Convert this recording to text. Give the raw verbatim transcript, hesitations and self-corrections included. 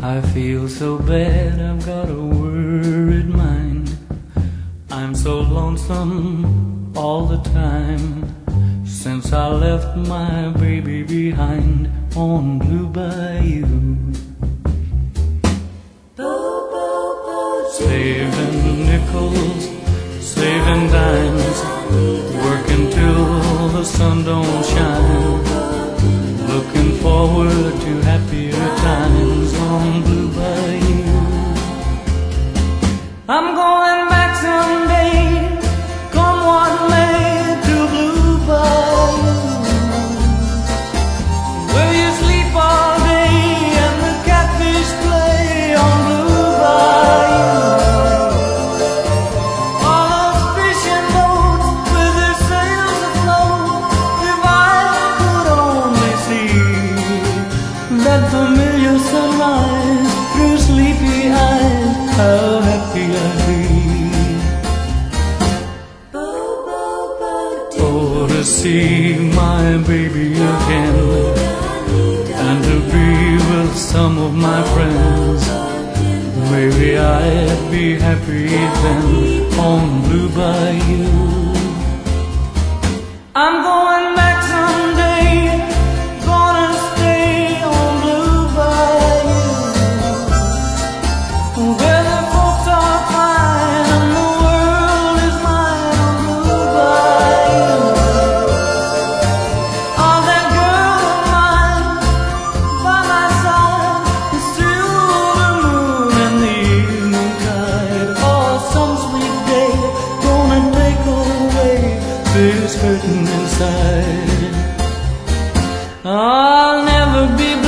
I feel so bad, I've got a worried mind. I'm so lonesome all the time, since I left my baby behind on Blue Bayou. Saving nickels, saving dimes, working till the sun don't shine, looking forward to happier times on Blue Bayou. I'm going back someday, come what may, to Blue Bayou, where you sleep all day and the catfish play on Blue Bayou. All those fishing boats with their sails afloat, if I could only see that familiar sunrise through sleepy eyes, how happy I'd be. Oh, to see my baby again, and to be with some of my friends, maybe I'd be happy then on Blue Bayou. I'm going back someday, gonna stay on Blue Bayou, where the folks are fine and the world is mine on Blue Bayou. Oh, that girl of mine by my side, the silver moon and the evening tide. Oh, some sweet day gonna take away this hurting inside. I'll never be